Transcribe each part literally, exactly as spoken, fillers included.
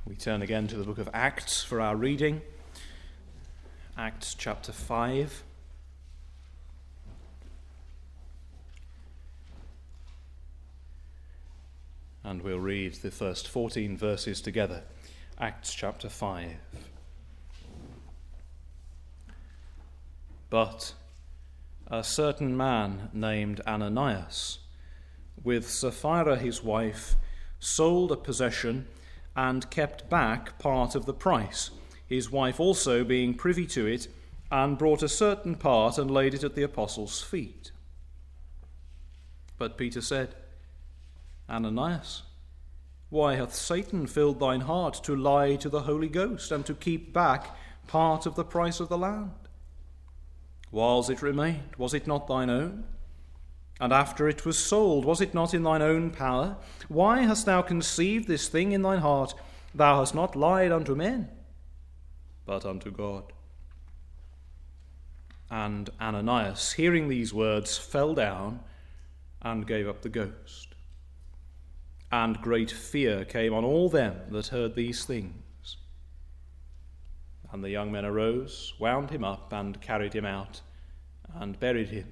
We turn again to the book of Acts for our reading. Acts chapter five. And we'll read the first fourteen verses together. Acts chapter five. But a certain man named Ananias, with Sapphira his wife, sold a possession and kept back part of the price, his wife also being privy to it, and brought a certain part and laid it at the apostles' feet. But Peter said, Ananias, why hath Satan filled thine heart to lie to the Holy Ghost and to keep back part of the price of the land? Whiles it remained, was it not thine own? And after it was sold, was it not in thine own power? Why hast thou conceived this thing in thine heart? Thou hast not lied unto men, but unto God. And Ananias, hearing these words, fell down and gave up the ghost. And great fear came on all them that heard these things. And the young men arose, wound him up, and carried him out, and buried him.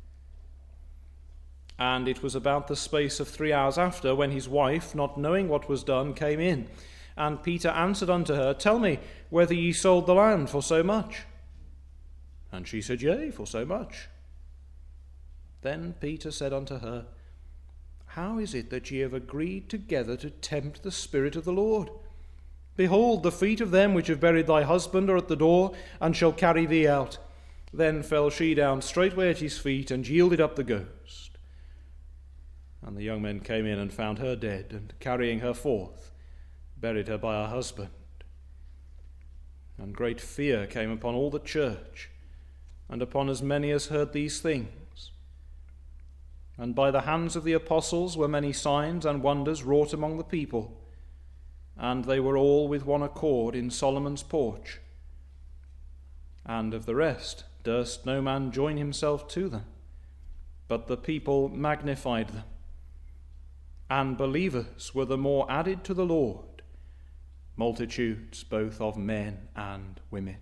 And it was about the space of three hours after, when his wife, not knowing what was done, came in. And Peter answered unto her, Tell me whether ye sold the land for so much. And she said, Yea, for so much. Then Peter said unto her, How is it that ye have agreed together to tempt the Spirit of the Lord? Behold, the feet of them which have buried thy husband are at the door, and shall carry thee out. Then fell she down straightway at his feet, and yielded up the ghost. And the young men came in and found her dead, and carrying her forth, buried her by her husband. And great fear came upon all the church, and upon as many as heard these things. And by the hands of the apostles were many signs and wonders wrought among the people, and they were all with one accord in Solomon's porch. And of the rest durst no man join himself to them, but the people magnified them. And believers were the more added to the Lord, multitudes both of men and women.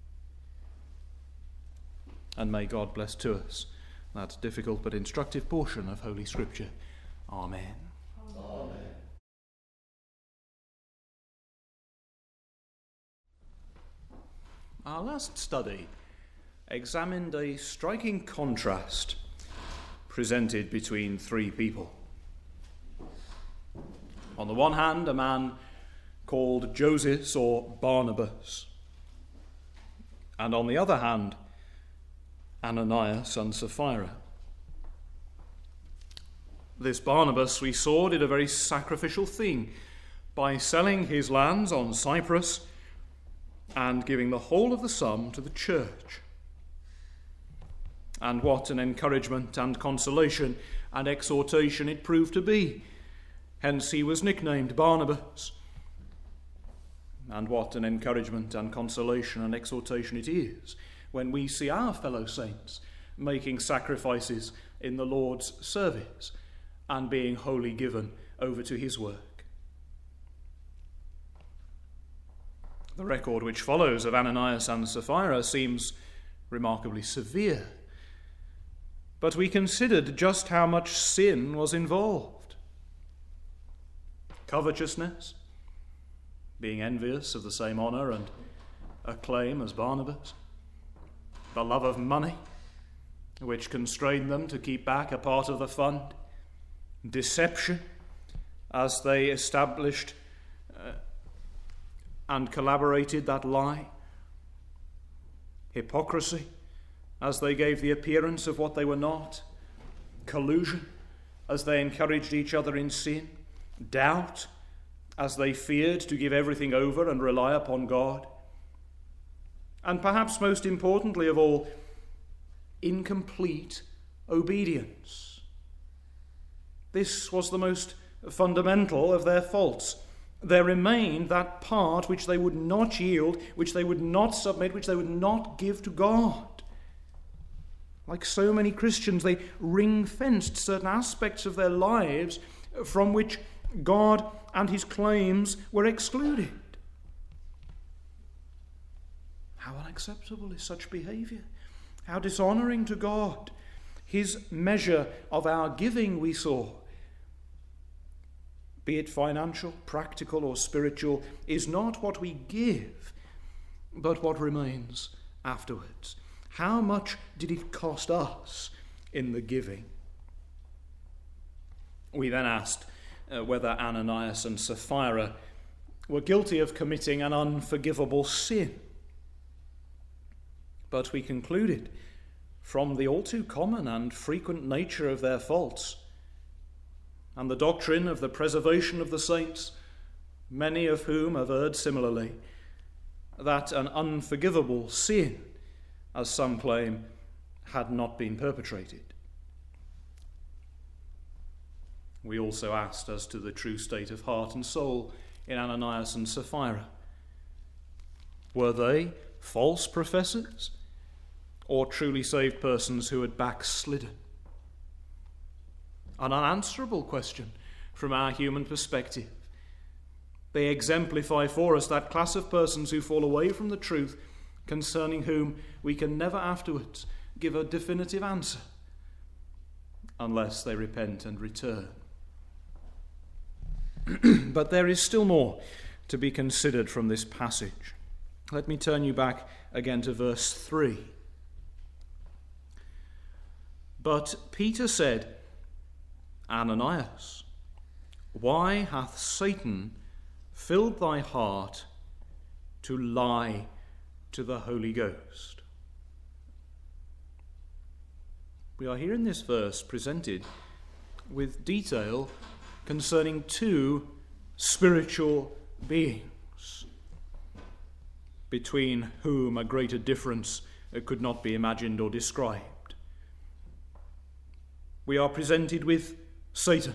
And may God bless to us that difficult but instructive portion of Holy Scripture. Amen. Amen. Our last study examined a striking contrast presented between three people. On the one hand, a man called Joseph or Barnabas, and on the other hand, Ananias and Sapphira. This Barnabas, we saw, did a very sacrificial thing by selling his lands on Cyprus and giving the whole of the sum to the church. And what an encouragement and consolation and exhortation it proved to be. Hence he was nicknamed Barnabas. And what an encouragement and consolation and exhortation it is when we see our fellow saints making sacrifices in the Lord's service and being wholly given over to his work. The record which follows of Ananias and Sapphira seems remarkably severe, but we considered just how much sin was involved. Covetousness, being envious of the same honour and acclaim as Barnabas, the love of money, which constrained them to keep back a part of the fund, deception, as they established uh, and collaborated that lie, hypocrisy, as they gave the appearance of what they were not, collusion, as they encouraged each other in sin, doubt, as they feared to give everything over and rely upon God, and perhaps most importantly of all, incomplete obedience. This was the most fundamental of their faults. There remained that part which they would not yield, which they would not submit, which they would not give to God. Like so many Christians, they ring-fenced certain aspects of their lives from which God and his claims were excluded. How unacceptable is such behavior? How dishonoring to God. His measure of our giving, we saw, be it financial, practical, or spiritual, is not what we give, but what remains afterwards. How much did it cost us in the giving? We then asked uh, whether Ananias and Sapphira were guilty of committing an unforgivable sin. But we concluded, from the all too common and frequent nature of their faults, and the doctrine of the preservation of the saints, many of whom have erred similarly, that an unforgivable sin, as some claim, had not been perpetrated. We also asked as to the true state of heart and soul in Ananias and Sapphira. Were they false professors, or truly saved persons who had backslidden? An unanswerable question from our human perspective. They exemplify for us that class of persons who fall away from the truth, concerning whom we can never afterwards give a definitive answer, unless they repent and return. But there is still more to be considered from this passage. Let me turn you back again to verse three. But Peter said, Ananias, why hath Satan filled thy heart to lie to the Holy Ghost? We are here in this verse presented with detail concerning two spiritual beings, between whom a greater difference could not be imagined or described. We are presented with Satan,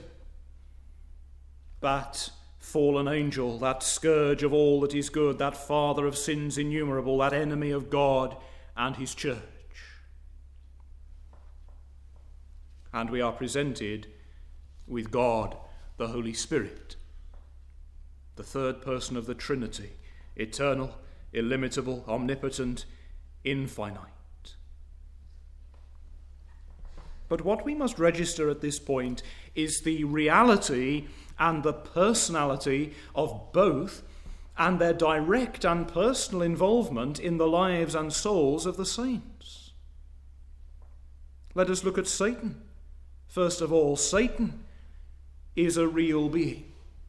that fallen angel, that scourge of all that is good, that father of sins innumerable, that enemy of God and his church. And we are presented with God, the Holy Spirit, the third person of the Trinity, eternal, illimitable, omnipotent, infinite. But what we must register at this point is the reality and the personality of both, and their direct and personal involvement in the lives and souls of the saints. Let us look at Satan. First of all, Satan is a real being.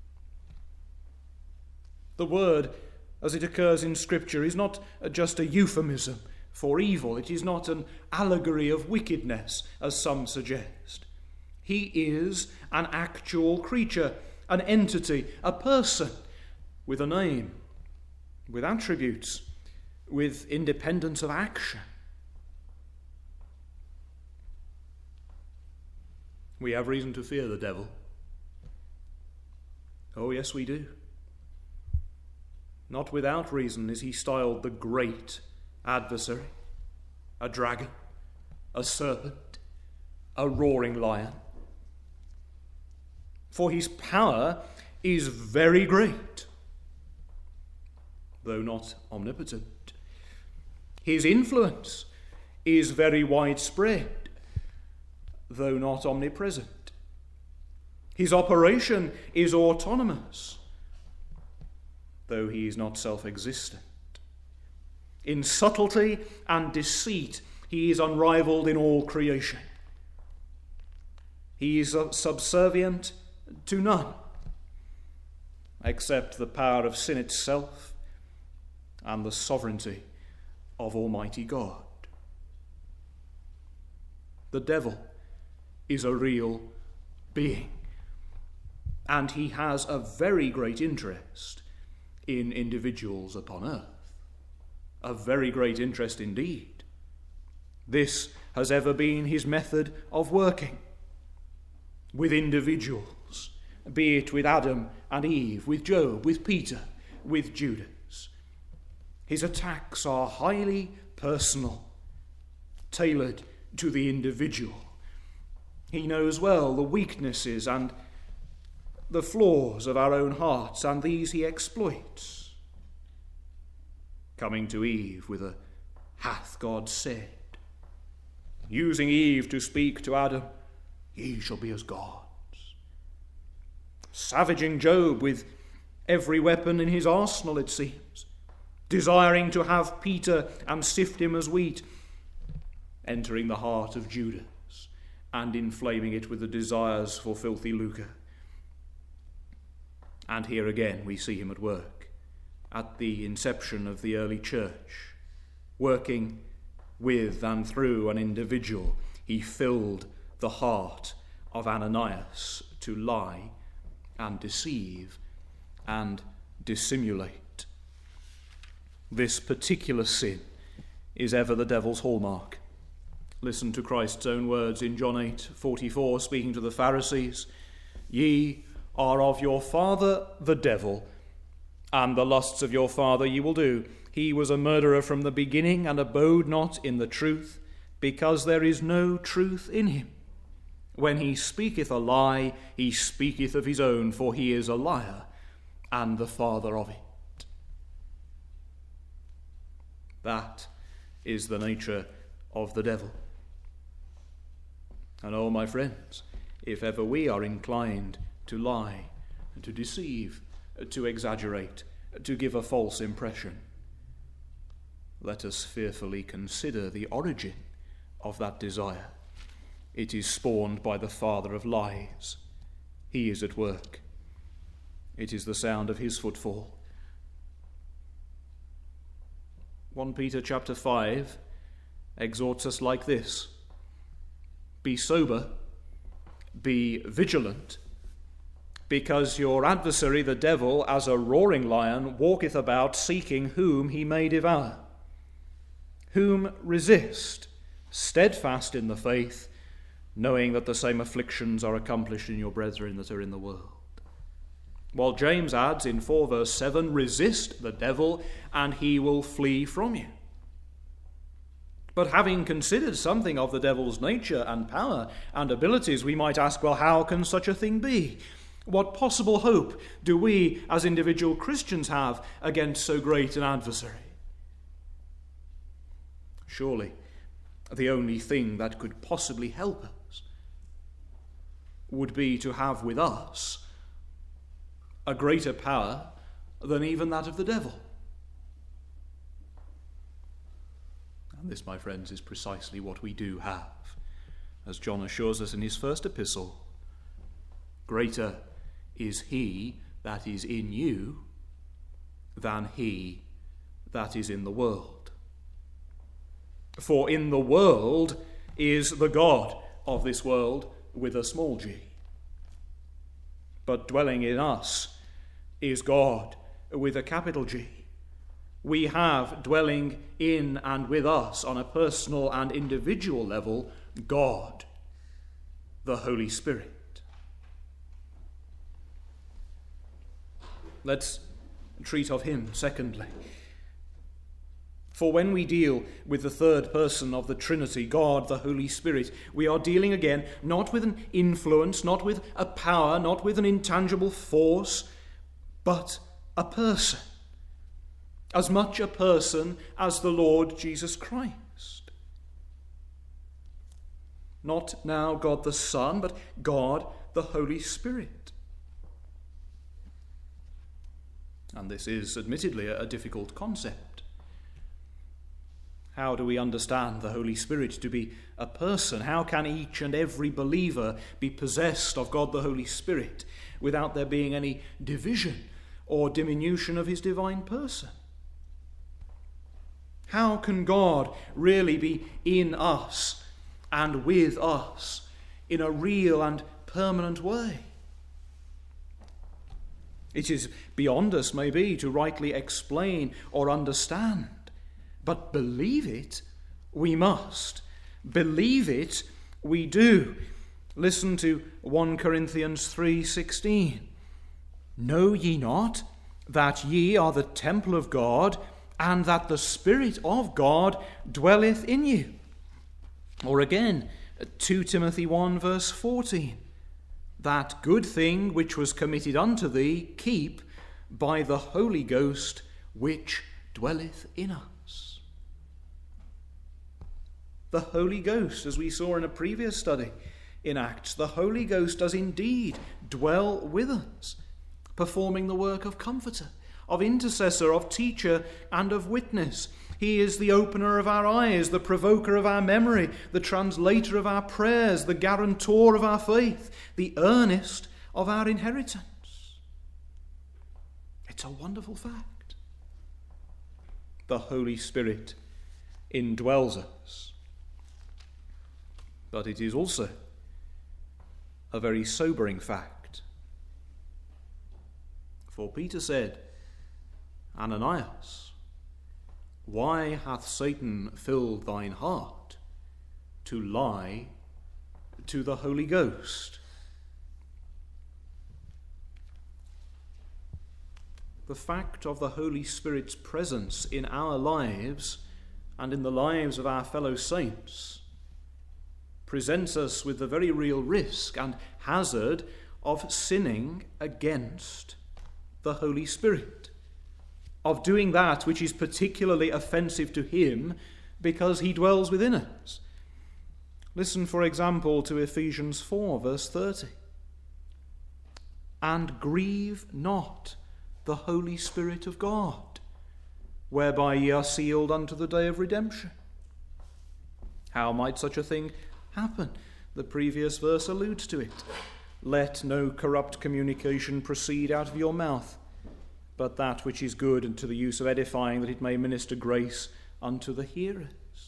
The word, as it occurs in Scripture, is not just a euphemism for evil. It is not an allegory of wickedness, as some suggest. He is an actual creature, an entity, a person, with a name, with attributes, with independence of action. We have reason to fear the devil. Oh, yes, we do. Not without reason is he styled the great adversary, a dragon, a serpent, a roaring lion. For his power is very great, though not omnipotent. His influence is very widespread, though not omnipresent. His operation is autonomous, though he is not self-existent. In subtlety and deceit, he is unrivaled in all creation. He is subservient to none, except the power of sin itself and the sovereignty of Almighty God. The devil is a real being, and he has a very great interest in individuals upon earth. A very great interest indeed. This has ever been his method of working with individuals, be it with Adam and Eve, with Job, with Peter, with Judas. His attacks are highly personal, tailored to the individual. He knows well the weaknesses and the flaws of our own hearts, and these he exploits. Coming to Eve with a "hath God said," using Eve to speak to Adam, "Ye shall be as gods." Savaging Job with every weapon in his arsenal, it seems, desiring to have Peter and sift him as wheat, entering the heart of Judas and inflaming it with the desires for filthy lucre. And here again we see him at work, at the inception of the early church, working with and through an individual. He filled the heart of Ananias to lie and deceive and dissimulate. This particular sin is ever the devil's hallmark. Listen to Christ's own words in John eight forty-four, speaking to the Pharisees. "Ye are of your father the devil, and the lusts of your father ye will do. He was a murderer from the beginning, and abode not in the truth, because there is no truth in him. When he speaketh a lie, he speaketh of his own, for he is a liar, and the father of it." That is the nature of the devil. And oh, my friends, if ever we are inclined to lie, to deceive, to exaggerate, to give a false impression, let us fearfully consider the origin of that desire. It is spawned by the father of lies. He is at work. It is the sound of his footfall. First Peter chapter five exhorts us like this: "Be sober, be vigilant, because your adversary the devil, as a roaring lion, walketh about, seeking whom he may devour. Whom resist, steadfast in the faith, knowing that the same afflictions are accomplished in your brethren that are in the world." While James adds in four verse seven, "Resist the devil, and he will flee from you." But having considered something of the devil's nature and power and abilities, we might ask, well, how can such a thing be? What possible hope do we as individual Christians have against so great an adversary? Surely the only thing that could possibly help us would be to have with us a greater power than even that of the devil. And this, my friends, is precisely what we do have. As John assures us in his first epistle, "Greater is he that is in you than he that is in the world. For in the world is the God of this world with a small g. But dwelling in us is God with a capital G. We have dwelling in and with us on a personal and individual level God, the Holy Spirit. Let's treat of him secondly. For when we deal with the third person of the Trinity, God, the Holy Spirit, we are dealing again not with an influence, not with a power, not with an intangible force, but a person. As much a person as the Lord Jesus Christ. Not now God the Son, but God the Holy Spirit. And this is admittedly a difficult concept. How do we understand the Holy Spirit to be a person? How can each and every believer be possessed of God the Holy Spirit without there being any division or diminution of his divine person? How can God really be in us and with us in a real and permanent way? It is beyond us, maybe, to rightly explain or understand. But believe it, we must. Believe it, we do. Listen to First Corinthians three sixteen. Know ye not that ye are the temple of God, and that the Spirit of God dwelleth in you? Or again, Second Timothy one verse fourteen. that good thing which was committed unto thee, keep by the Holy Ghost which dwelleth in us. The Holy Ghost, as we saw in a previous study in Acts, the Holy Ghost does indeed dwell with us, performing the work of comforter, of intercessor, of teacher, and of witness. He is the opener of our eyes, the provoker of our memory, the translator of our prayers, the guarantor of our faith, the earnest of our inheritance. It's a wonderful fact. The Holy Spirit indwells us. But it is also a very sobering fact. For Peter said, Ananias, why hath Satan filled thine heart to lie to the Holy Ghost? The fact of the Holy Spirit's presence in our lives and in the lives of our fellow saints presents us with the very real risk and hazard of sinning against the Holy Spirit, of doing that which is particularly offensive to him because he dwells within us. Listen, for example, to Ephesians four, verse thirty. And grieve not the Holy Spirit of God, whereby ye are sealed unto the day of redemption. How might such a thing happen? The previous verse alludes to it. Let no corrupt communication proceed out of your mouth, but that which is good and to the use of edifying, that it may minister grace unto the hearers.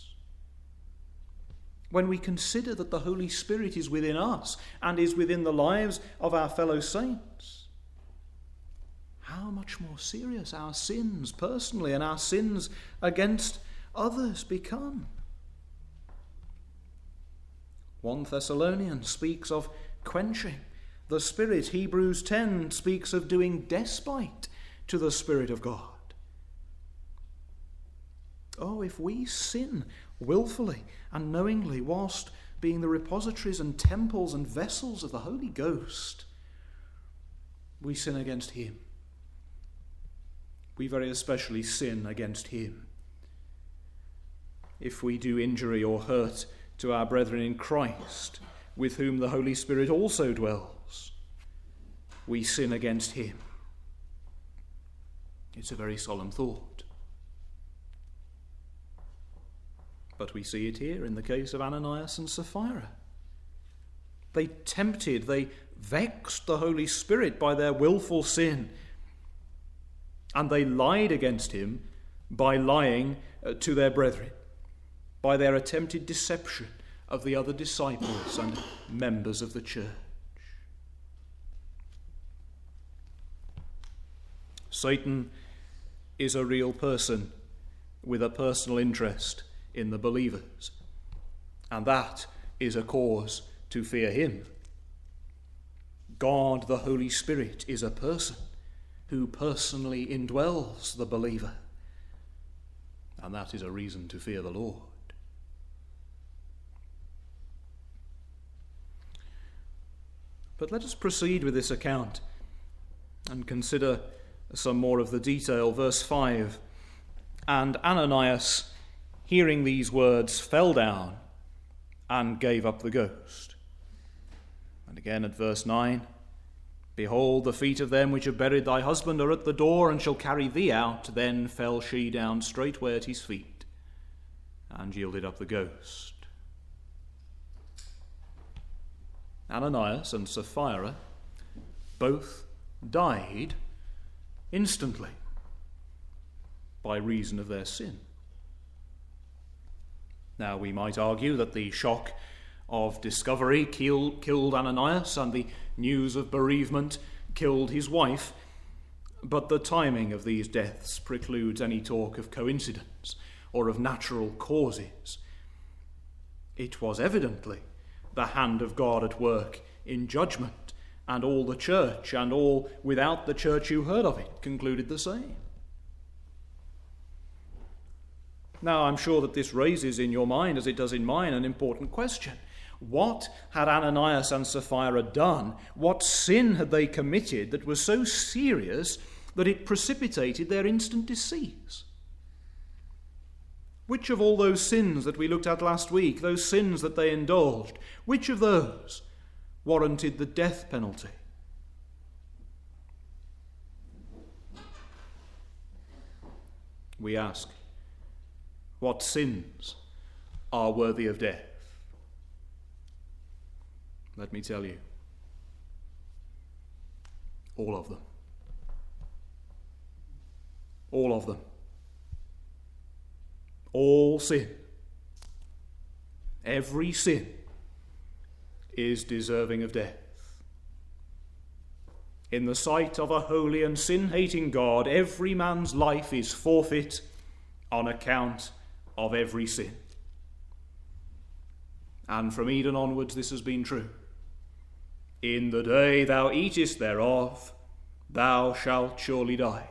When we consider that the Holy Spirit is within us and is within the lives of our fellow saints, how much more serious our sins personally and our sins against others become. First Thessalonians speaks of quenching the Spirit. Hebrews ten speaks of doing despite to the Spirit of God. Oh, if we sin willfully and knowingly whilst being the repositories and temples and vessels of the Holy Ghost, we sin against him. We very especially sin against him. If we do injury or hurt to our brethren in Christ, with whom the Holy Spirit also dwells, we sin against him. It's a very solemn thought. But we see it here in the case of Ananias and Sapphira. They tempted, they vexed the Holy Spirit by their willful sin, and they lied against him by lying to their brethren, by their attempted deception of the other disciples and members of the church. Satan is a real person with a personal interest in the believers, and that is a cause to fear him. God, the Holy Spirit, is a person who personally indwells the believer, and that is a reason to fear the Lord. But let us proceed with this account and consider some more of the detail. Verse five, and Ananias, hearing these words, fell down and gave up the ghost. And again at verse nine, behold, the feet of them which have buried thy husband are at the door, and shall carry thee out. Then fell she down straightway at his feet, and yielded up the ghost. Ananias and Sapphira both died instantly by reason of their sin. Now, we might argue that the shock of discovery killed, killed Ananias, and the news of bereavement killed his wife, but the timing of these deaths precludes any talk of coincidence or of natural causes. It was evidently the hand of God at work in judgment, and all the church and all without the church who heard of it concluded the same. Now, I'm sure that this raises in your mind, as it does in mine, an important question. What had Ananias and Sapphira done? What sin had they committed that was so serious that it precipitated their instant decease? Which of all those sins that we looked at last week, those sins that they indulged, which of those warranted the death penalty? We ask, what sins are worthy of death? Let me tell you, all of them. All of them. All sin. Every sin is deserving of death. In the sight of a holy and sin-hating God, every man's life is forfeit on account of every sin. And from Eden onwards this has been true. In the day thou eatest thereof, thou shalt surely die.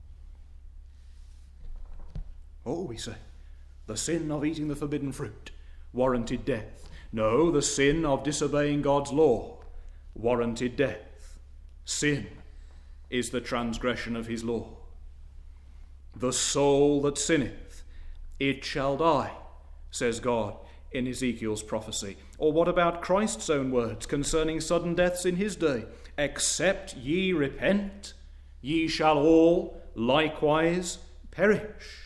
Oh, we say, the sin of eating the forbidden fruit warranted death. No, the sin of disobeying God's law warranted death. Sin is the transgression of his law. The soul that sinneth, it shall die, says God in Ezekiel's prophecy. Or what about Christ's own words concerning sudden deaths in his day? Except ye repent, ye shall all likewise perish.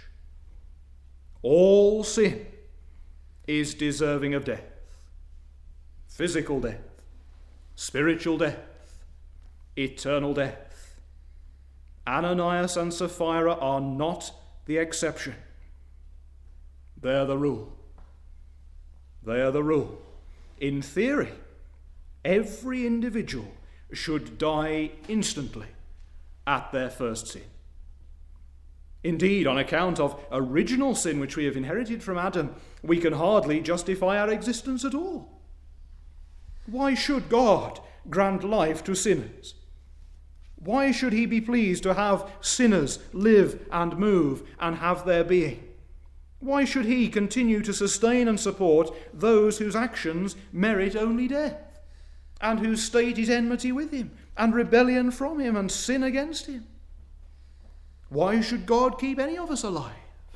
All sin is deserving of death. Physical death, spiritual death, eternal death. Ananias and Sapphira are not the exception. They're the rule. They are the rule. In theory, every individual should die instantly at their first sin. Indeed, on account of original sin which we have inherited from Adam, we can hardly justify our existence at all. Why should God grant life to sinners? Why should he be pleased to have sinners live and move and have their being? Why should he continue to sustain and support those whose actions merit only death, and whose state is enmity with him, and rebellion from him, and sin against him? Why should God keep any of us alive?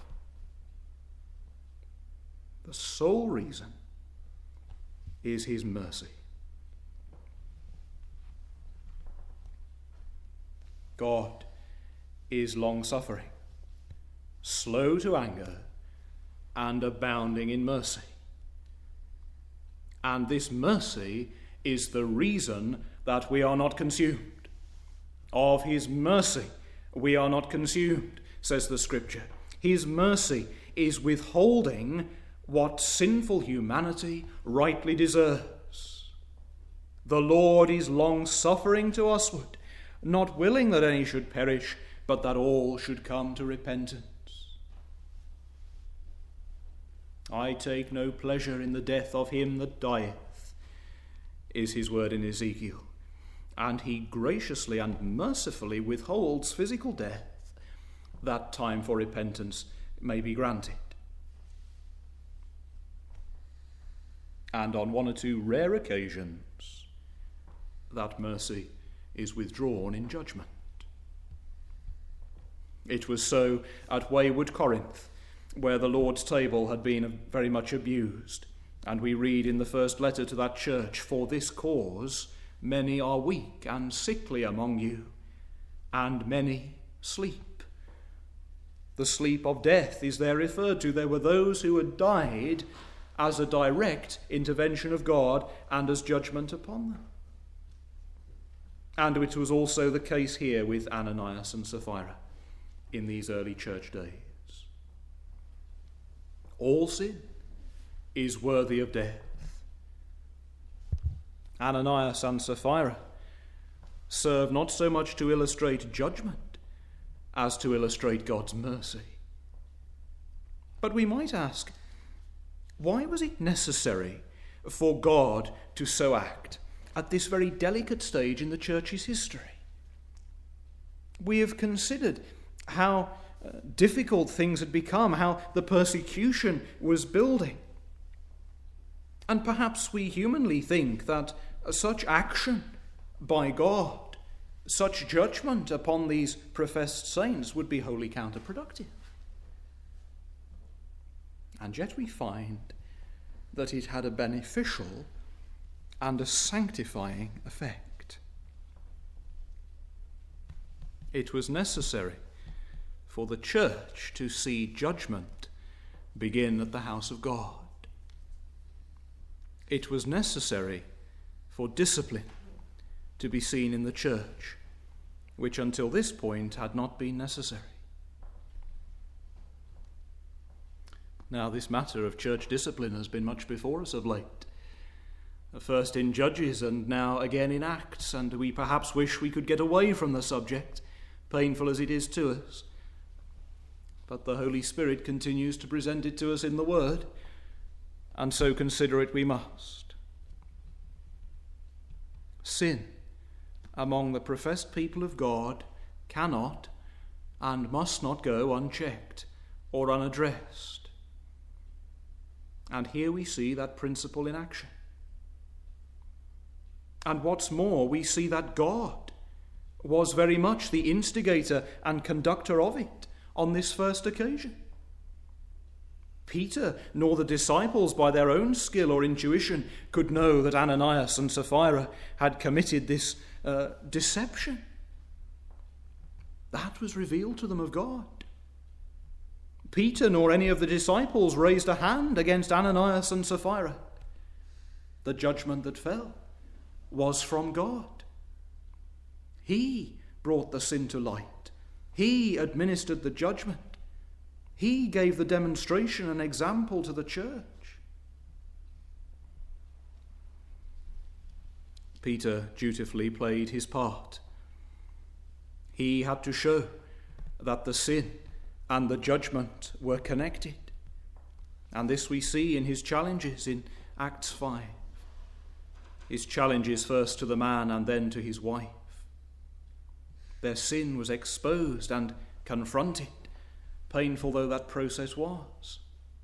The sole reason is his mercy. God is long-suffering, slow to anger, and abounding in mercy. And this mercy is the reason that we are not consumed. Of his mercy we are not consumed, says the Scripture. His mercy is withholding what sinful humanity rightly deserves. The Lord is long-suffering to usward, not willing that any should perish, but that all should come to repentance. I take no pleasure in the death of him that dieth, is his word in Ezekiel. And he graciously and mercifully withholds physical death, that time for repentance may be granted. And on one or two rare occasions, that mercy is withdrawn in judgment. It was so at wayward Corinth, where the Lord's table had been very much abused. And we read in the first letter to that church, "For this cause many are weak and sickly among you, and many sleep." The sleep of death is there referred to. There were those who had died as a direct intervention of God and as judgment upon them. And it was also the case here with Ananias and Sapphira in these early church days. All sin is worthy of death. Ananias and Sapphira serve not so much to illustrate judgment as to illustrate God's mercy. But we might ask, why was it necessary for God to so act at this very delicate stage in the church's history? We have considered how uh, difficult things had become, how the persecution was building. And perhaps we humanly think that such action by God, such judgment upon these professed saints would be wholly counterproductive. And yet we find that it had a beneficial and a sanctifying effect. It was necessary for the church to see judgment begin at the house of God. It was necessary for discipline to be seen in the church, which until this point had not been necessary. Now, this matter of church discipline has been much before us of late. First in Judges and now again in Acts, and we perhaps wish we could get away from the subject, painful as it is to us. But the Holy Spirit continues to present it to us in the Word, and so consider it we must. Sin among the professed people of God cannot and must not go unchecked or unaddressed. And here we see that principle in action. And what's more, we see that God was very much the instigator and conductor of it on this first occasion. Peter nor the disciples by their own skill or intuition could know that Ananias and Sapphira had committed this uh, deception. That was revealed to them of God. Peter nor any of the disciples raised a hand against Ananias and Sapphira. The judgment that fell was from God. He brought the sin to light. He administered the judgment. He gave the demonstration and example to the church. Peter dutifully played his part. He had to show that the sin and the judgment were connected. And this we see in his challenges in Acts five. His challenges first to the man and then to his wife. Their sin was exposed and confronted, painful though that process was.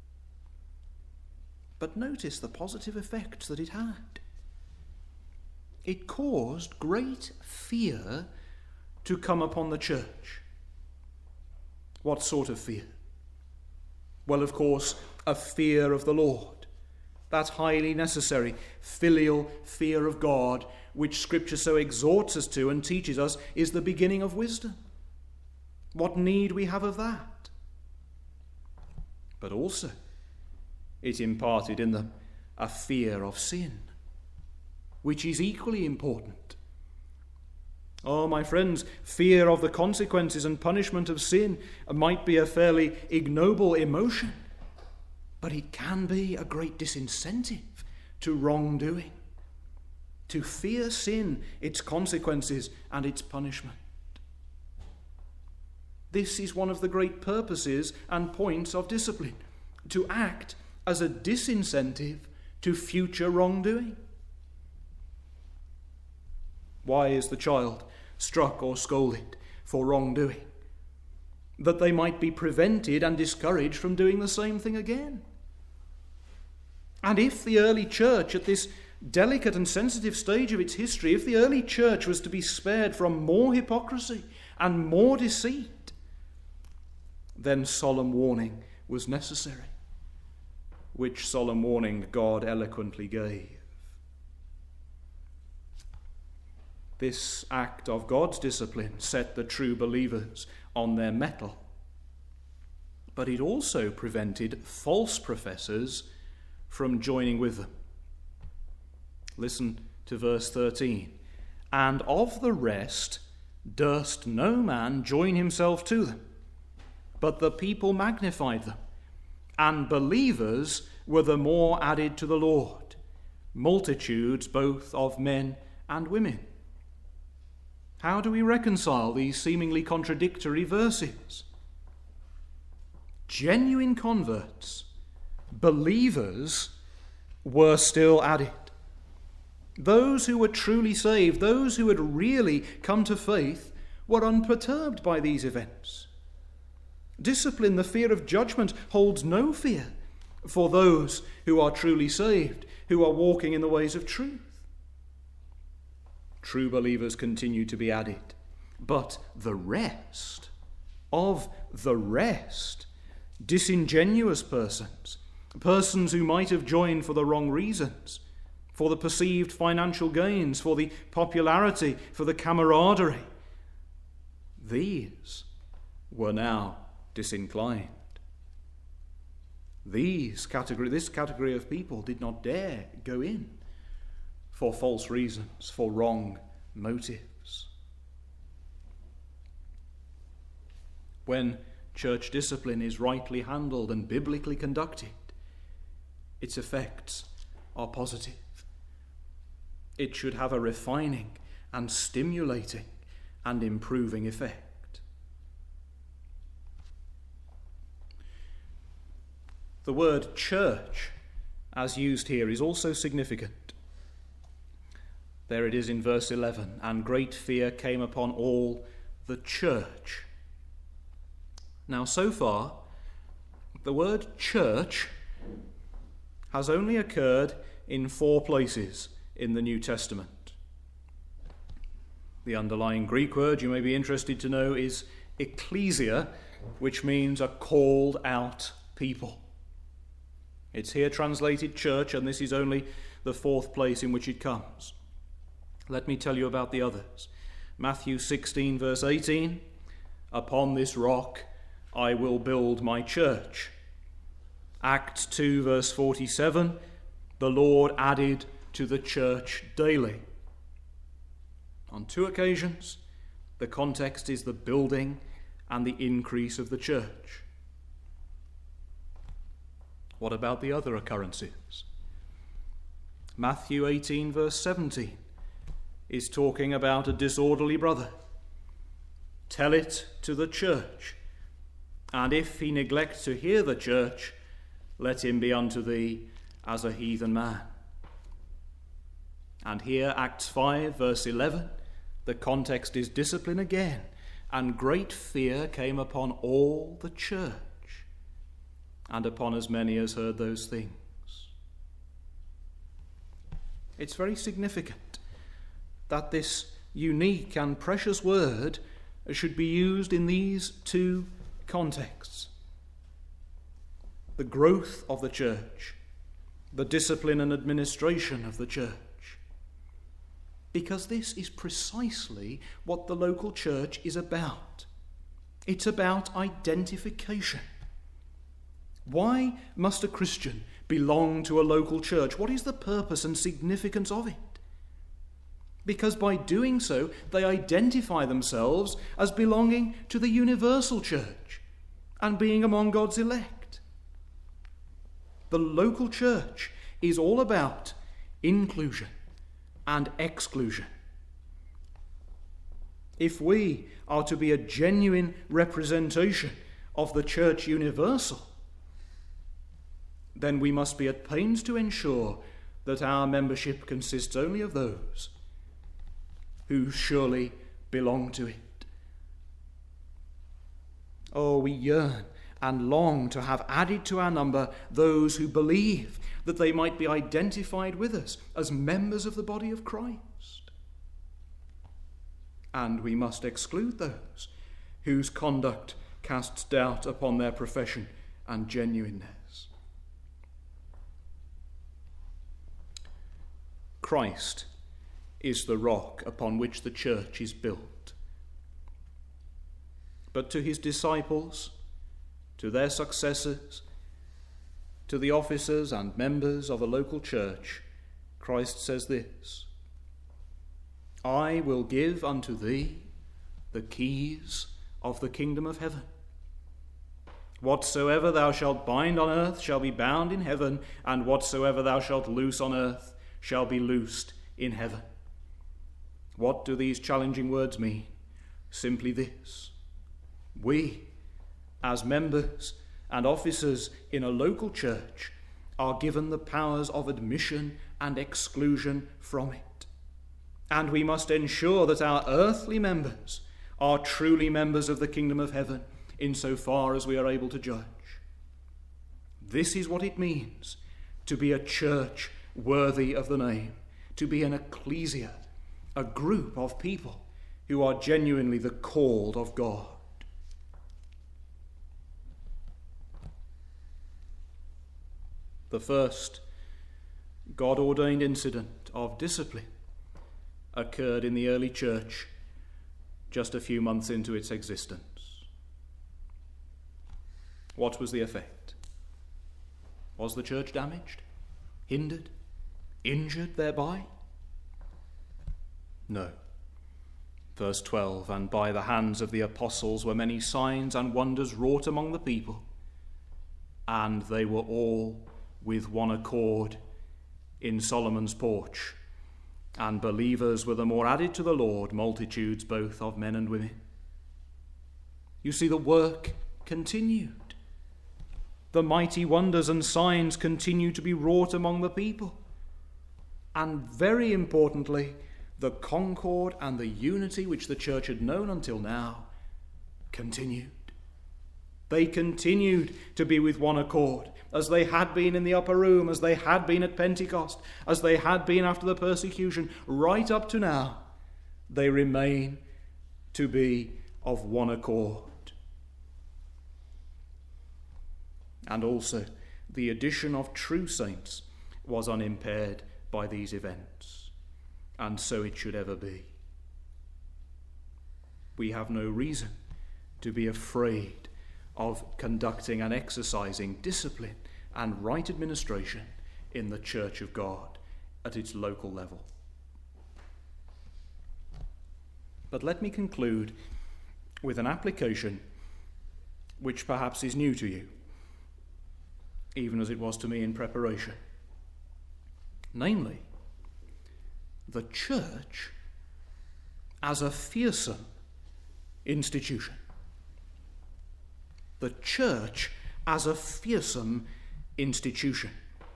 But notice the positive effect that it had. It caused great fear to come upon the church. What sort of fear? Well, of course, a fear of the Lord. That highly necessary filial fear of God, which Scripture so exhorts us to and teaches us, is the beginning of wisdom. What need we have of that? But also, it imparted in them a fear of sin, which is equally important. Oh, my friends, fear of the consequences and punishment of sin might be a fairly ignoble emotion, but it can be a great disincentive to wrongdoing, to fear sin, its consequences, and its punishment. This is one of the great purposes and points of discipline, to act as a disincentive to future wrongdoing. Why is the child struck or scolded for wrongdoing? That they might be prevented and discouraged from doing the same thing again. And if the early church, at this delicate and sensitive stage of its history, if the early church was to be spared from more hypocrisy and more deceit, then solemn warning was necessary, which solemn warning God eloquently gave. This act of God's discipline set the true believers on their mettle, but it also prevented false professors from joining with them. Listen to verse thirteen. And of the rest durst no man join himself to them, but the people magnified them, and believers were the more added to the Lord, multitudes both of men and women. How do we reconcile these seemingly contradictory verses? Genuine converts, believers, were still added. Those who were truly saved, those who had really come to faith, were unperturbed by these events. Discipline, the fear of judgment, holds no fear, for those who are truly saved, who are walking in the ways of truth. True believers continue to be added, but the rest, of the rest, disingenuous persons, persons who might have joined for the wrong reasons, for the perceived financial gains, for the popularity, for the camaraderie, these were now disinclined. These category, this category of people did not dare go in for false reasons, for wrong motives. When church discipline is rightly handled and biblically conducted, its effects are positive. It should have a refining and stimulating and improving effect. The word church, as used here, is also significant. There it is in verse eleven, and great fear came upon all the church. Now, so far, the word church has only occurred in four places in the New Testament. The underlying Greek word you may be interested to know is ecclesia, which means a called out people. It's here translated church, and this is only the fourth place in which it comes. Let me tell you about the others. Matthew sixteen, verse eighteen, upon this rock I will build my church. Acts two, verse forty-seven, the Lord added to the church daily. On two occasions, the context is the building and the increase of the church. What about the other occurrences? Matthew eighteen, verse seventeen, is talking about a disorderly brother. Tell it to the church, and if he neglect to hear the church, let him be unto thee as a heathen man. And here, Acts five, verse eleven, the context is discipline again, and great fear came upon all the church, and upon as many as heard those things. It's very significant that this unique and precious word should be used in these two contexts. The growth of the church, the discipline and administration of the church. Because this is precisely what the local church is about. It's about identification. Why must a Christian belong to a local church? What is the purpose and significance of it? Because by doing so, they identify themselves as belonging to the universal church and being among God's elect. The local church is all about inclusion and exclusion. If we are to be a genuine representation of the church universal, then we must be at pains to ensure that our membership consists only of those who surely belong to it. Oh, we yearn and long to have added to our number those who believe, that they might be identified with us as members of the body of Christ. And we must exclude those whose conduct casts doubt upon their profession and genuineness. Christ is the rock upon which the church is built. But to his disciples, to their successors, to the officers and members of a local church, Christ says this: I will give unto thee the keys of the kingdom of heaven. Whatsoever thou shalt bind on earth shall be bound in heaven, and whatsoever thou shalt loose on earth shall be loosed in heaven. What do these challenging words mean? Simply this: we, as members and officers in a local church, are given the powers of admission and exclusion from it. And we must ensure that our earthly members are truly members of the kingdom of heaven, insofar as we are able to judge. This is what it means to be a church worthy of the name, to be an ecclesia, a group of people who are genuinely the called of God. The first God-ordained incident of discipline occurred in the early church just a few months into its existence. What was the effect? Was the church damaged, hindered, injured thereby? No. Verse twelve, and by the hands of the apostles were many signs and wonders wrought among the people, and they were all with one accord in Solomon's porch, and believers were the more added to the Lord, multitudes both of men and women. You see, the work continued. The mighty wonders and signs continue to be wrought among the people. And very importantly, the concord and the unity which the church had known until now continued. They continued to be with one accord, as they had been in the upper room, as they had been at Pentecost, as they had been after the persecution, right up to now. They remain to be of one accord. And also, the addition of true saints was unimpaired by these events, and so it should ever be. We have no reason to be afraid of conducting and exercising discipline and right administration in the Church of God at its local level. But let me conclude with an application which perhaps is new to you, even as it was to me in preparation. Namely, the church as a fearsome institution. The church as a fearsome institution.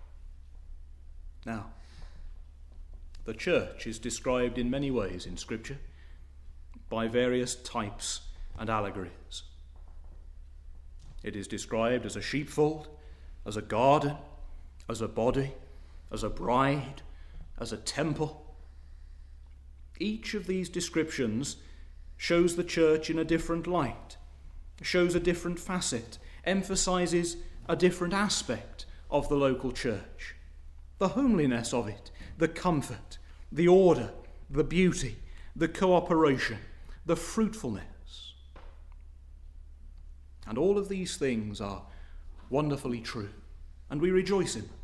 Now, the church is described in many ways in Scripture by various types and allegories. It is described as a sheepfold, as a garden, as a body, as a bride, as a temple. Each of these descriptions shows the church in a different light, shows a different facet, emphasizes a different aspect of the local church. The homeliness of it, the comfort, the order, the beauty, the cooperation, the fruitfulness. And all of these things are wonderfully true, and we rejoice in them.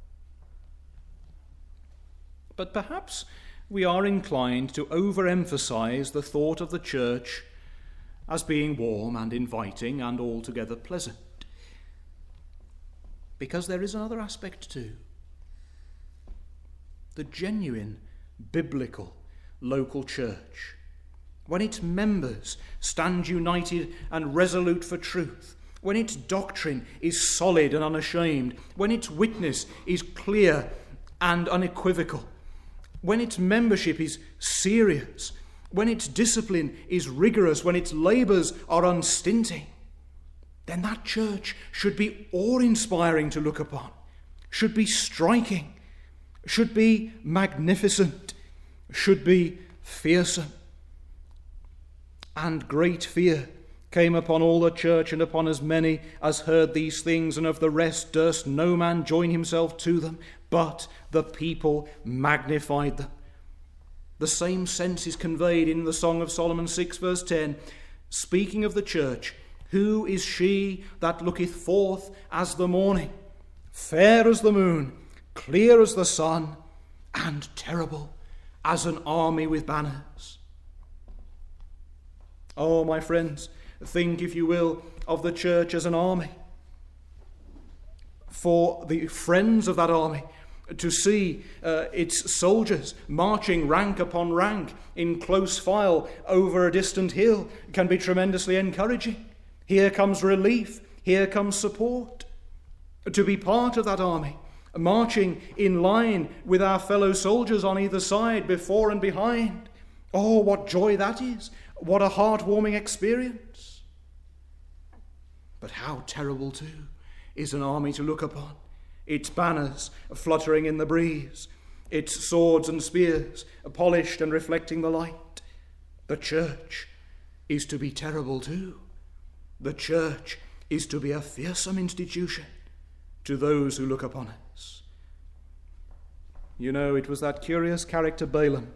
But perhaps we are inclined to overemphasize the thought of the church as being warm and inviting and altogether pleasant. Because there is another aspect too. The genuine biblical local church, when its members stand united and resolute for truth, when its doctrine is solid and unashamed, when its witness is clear and unequivocal, when its membership is serious, when its discipline is rigorous, when its labours are unstinting, then that church should be awe-inspiring to look upon, should be striking, should be magnificent, should be fearsome. And great fear came upon all the church and upon as many as heard these things, and of the rest durst no man join himself to them, but the people magnified them. The same sense is conveyed in the Song of Solomon six verse ten, speaking of the church. Who is she that looketh forth as the morning, fair as the moon, clear as the sun, and terrible as an army with banners? Oh, my friends, think, if you will, of the church as an army. For the friends of that army to see uh, its soldiers marching rank upon rank in close file over a distant hill can be tremendously encouraging. Here comes relief, here comes support. To be part of that army, marching in line with our fellow soldiers on either side, before and behind. Oh, what joy that is! What a heart-warming experience! But how terrible too is an army to look upon, its banners fluttering in the breeze, its swords and spears polished and reflecting the light. The church is to be terrible too. The church is to be a fearsome institution to those who look upon us. You know, it was that curious character Balaam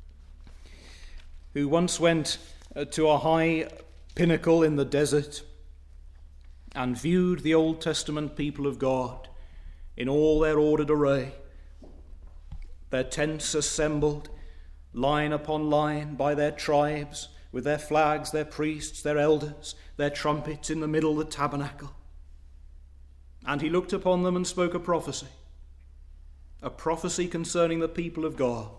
who once went uh, to a high pinnacle in the desert and viewed the Old Testament people of God in all their ordered array, their tents assembled, line upon line by their tribes, with their flags, their priests, their elders, their trumpets in the middle of the tabernacle. And he looked upon them and spoke a prophecy, a prophecy concerning the people of God.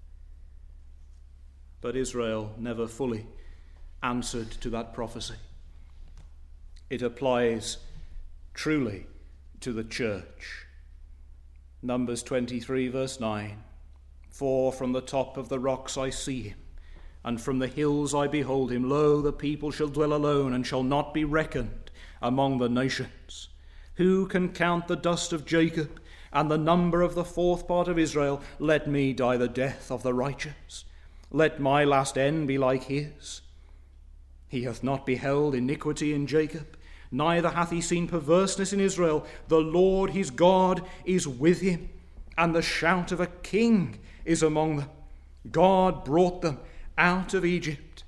But Israel never fully answered to that prophecy. It applies truly to the church. Numbers twenty-three, verse nine. For from the top of the rocks I see him, and from the hills I behold him. Lo, the people shall dwell alone, and shall not be reckoned among the nations. Who can count the dust of Jacob, and the number of the fourth part of Israel? Let me die the death of the righteous. Let my last end be like his. He hath not beheld iniquity in Jacob, neither hath he seen perverseness in Israel. The Lord his God is with him, and the shout of a king is among them. God brought them out of Egypt.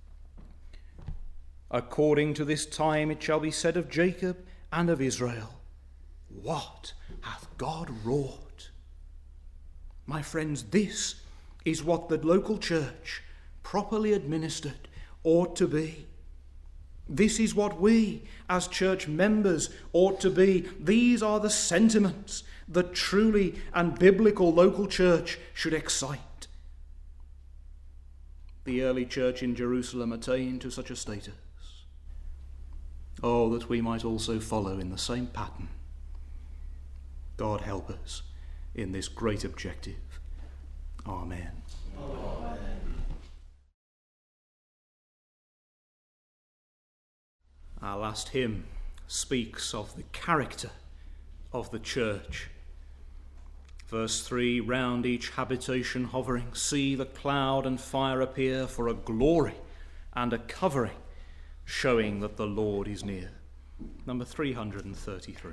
According to this time it shall be said of Jacob and of Israel, what hath God wrought? My friends, this is what the local church, properly administered, ought to be. This is what we, as church members, ought to be. These are the sentiments that truly and biblical local church should excite. The early church in Jerusalem attained to such a status. Oh, that we might also follow in the same pattern. God help us in this great objective. Amen. Amen. Our last hymn speaks of the character of the church. Verse three, round each habitation hovering, see the cloud and fire appear for a glory and a covering, showing that the Lord is near. Number three hundred thirty-three.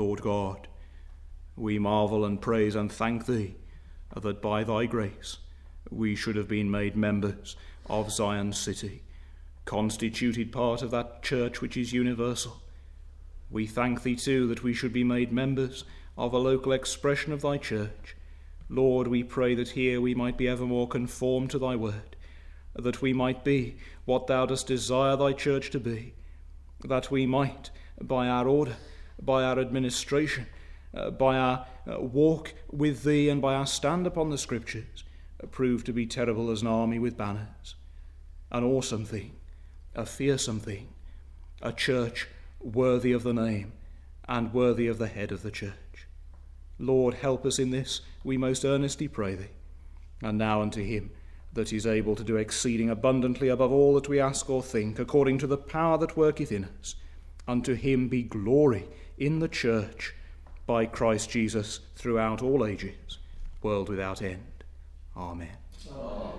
Lord God, we marvel and praise and thank thee that by thy grace we should have been made members of Zion City, constituted part of that church which is universal. We thank thee too that we should be made members of a local expression of thy church. Lord, we pray that here we might be evermore conformed to thy word, that we might be what thou dost desire thy church to be, that we might, by our order, by our administration, uh, by our uh, walk with thee, and by our stand upon the Scriptures, uh, prove to be terrible as an army with banners, an awesome thing, a fearsome thing, a church worthy of the name and worthy of the head of the church. Lord, help us in this, we most earnestly pray thee. And now unto him that is able to do exceeding abundantly above all that we ask or think, according to the power that worketh in us, unto him be glory in the church by Christ Jesus throughout all ages, world without end. Amen. Amen.